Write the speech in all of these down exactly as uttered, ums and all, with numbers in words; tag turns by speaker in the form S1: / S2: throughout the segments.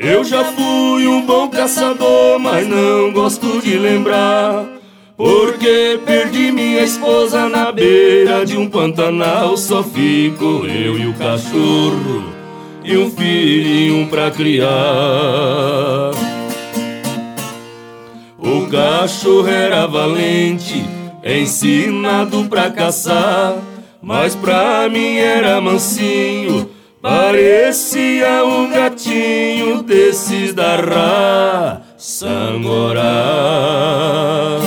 S1: Eu já fui um bom caçador, mas não gosto de lembrar, porque perdi minha esposa na beira de um pantanal. Só fico eu e o cachorro e um filhinho pra criar. O cachorro era valente, ensinado pra caçar, mas pra mim era mansinho, parecia um gatinho desses da raça Angorá.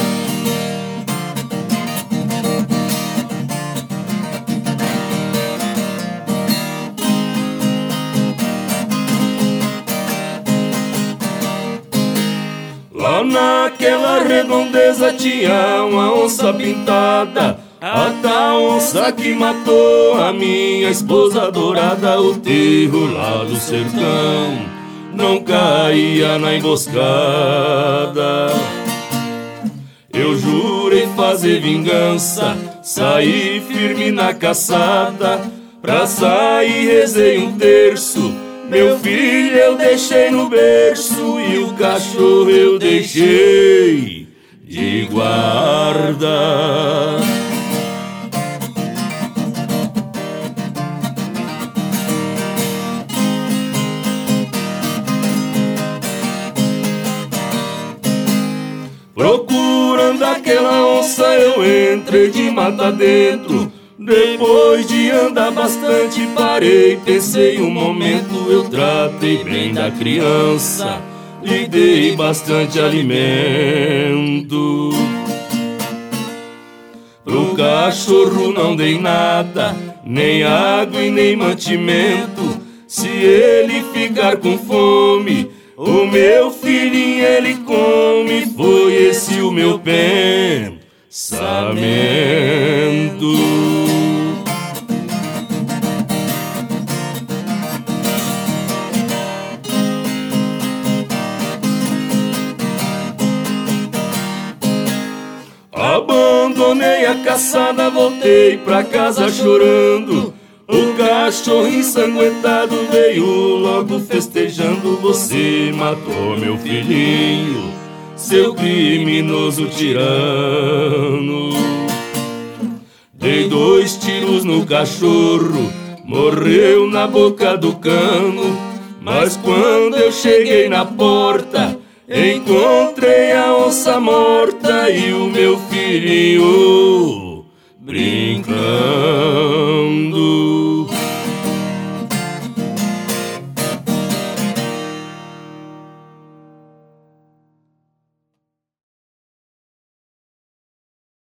S1: Lá naquela redondeza tinha uma onça pintada, a tal onça que matou a minha esposa adorada. O terro lá do sertão não caía na emboscada. Eu jurei fazer vingança, saí firme na caçada. Pra sair rezei um terço, meu filho eu deixei no berço e o cachorro eu deixei de guarda. Procurando aquela onça eu entrei de mata dentro. Depois de andar bastante parei, pensei um momento. Eu tratei bem da criança, lhe dei bastante alimento. Pro cachorro não dei nada, nem água e nem mantimento. Se ele ficar com fome, o meu filhinho ele come. Foi esse o meu pensamento. Abandonei a caçada, voltei pra casa chorando. O cachorro ensanguentado veio logo festejando. Você matou meu filhinho, seu criminoso tirano. Dei dois tiros no cachorro, morreu na boca do cano. Mas quando eu cheguei na porta, encontrei a onça morta e o meu filhinho brincando.